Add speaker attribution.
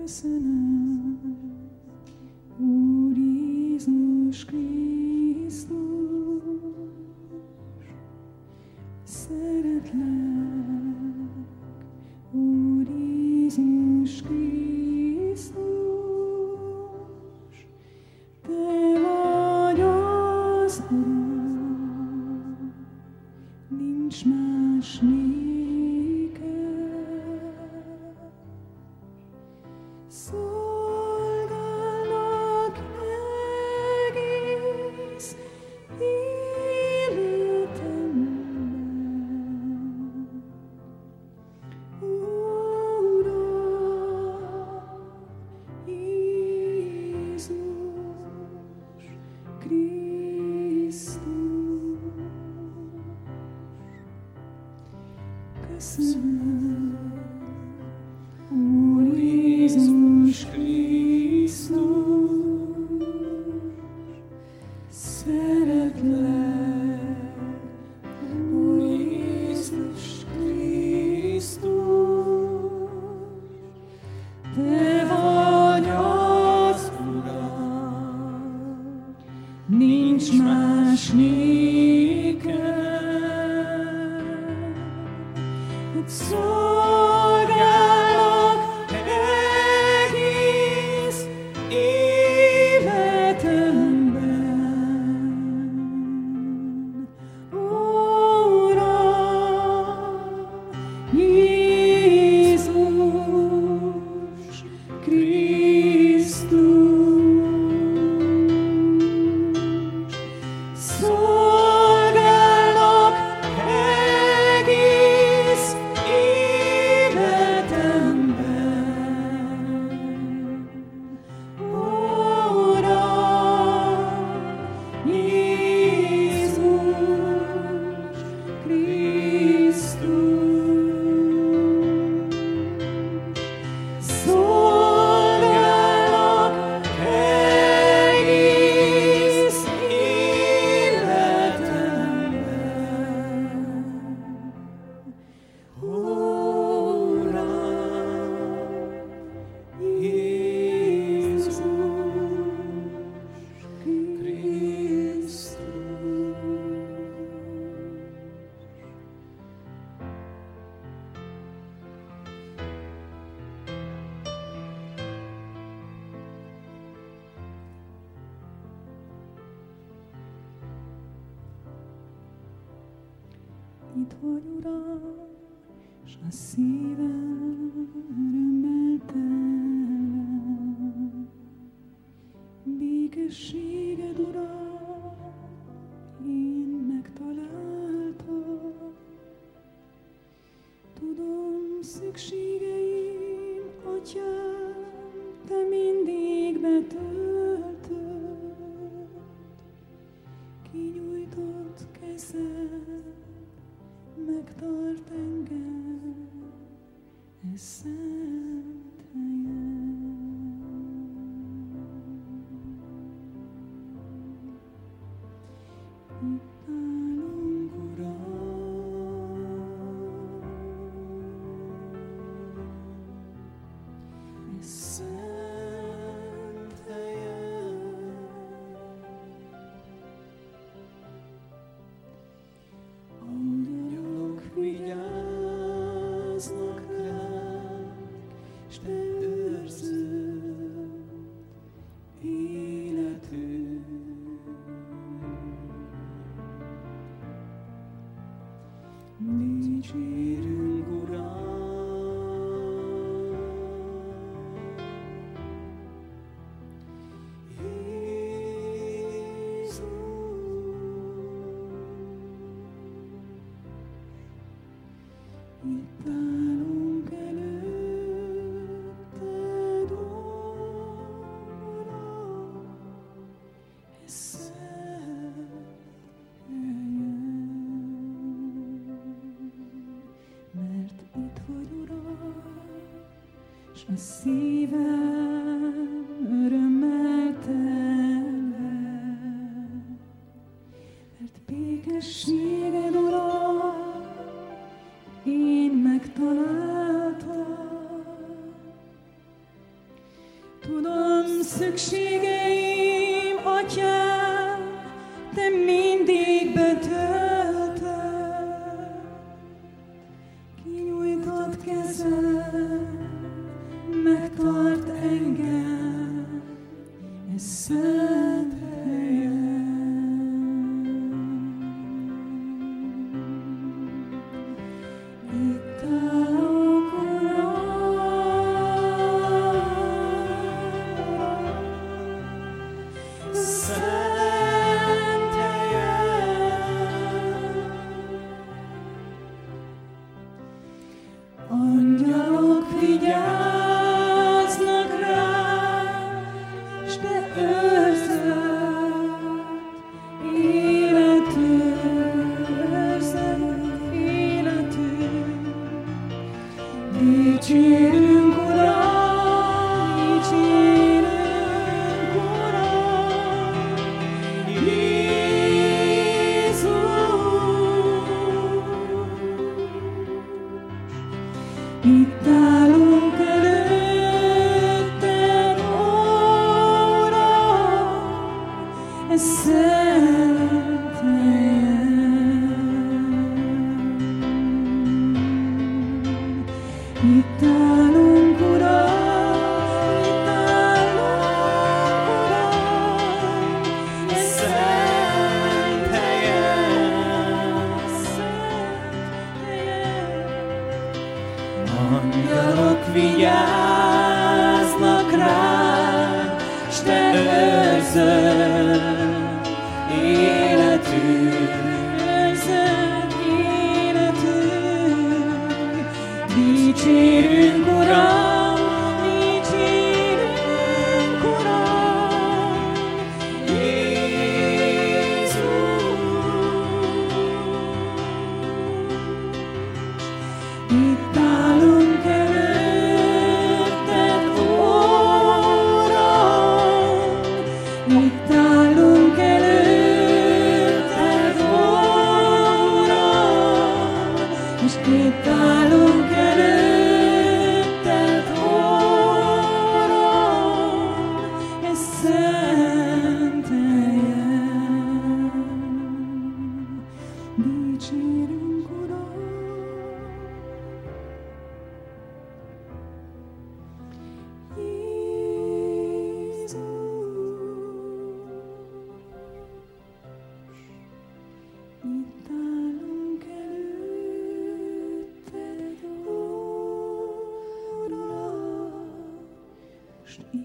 Speaker 1: Úr Jézus Krisztus, szeretlek, Úr Jézus Krisztus, Te vagy az Uram, nincs más néked. Szolgálok egész életemben, Uram, Jézus Krisztus. Köszönöm, Úr Jézus Krisztus, szeretlek, Úr Jézus Krisztus, Te vagy az Uram, nincs más néked. Szolgálok egész életemben, Uram, Jézus Krisztus. Szolgálok egész életemben, Uram, Jézus Krisztus. Szolgálok egész életemben, Uram, Jézus Krisztus. Itt vagy, Uram, s a szívem örömmel telve. Békességed, Uram, én megtaláltam. Tudom, szükségeim, Atyám, Te mindig betöltöd. Kinyújtott kezed megtart engem e szent helyen. Itt állunk, Uram, e szent helyen. Angyalok vigyáznak ránk, s Te őrzöd életünk. Dicsérünk, Uram, Jézus. Itt állunk előtted, Uram, e szent helyen. Mert itt vagy, Uram, s a szívem örömmel telve. Mert békességed, Uram, én megtaláltam. szükségeim, Atyám, Te mindig betöltöd. Kinyújtott kezed megtart engem, ez szent helyen. Itt állok, Uram, szent helyen. Angyalok vigyáznak rám, s Te őrzöd életünk, dicsérünk, Uram, Jézus. Itt állunk előtted, Uram, ez szent helyen. Itt állunk, Uram, ez szent helyen, szent helyen. Angyalok vigyáznak rám, s Te őrzöd életünk, dicsérünk, Uram, Jézus. Itt állunk előtted, Uram, itt állunk előtted, Uram, és itt állunk előtted, Uram, ez szent helyen. Dicsérünk, Uram. Jézus. Itt állunk előtted, Uram, s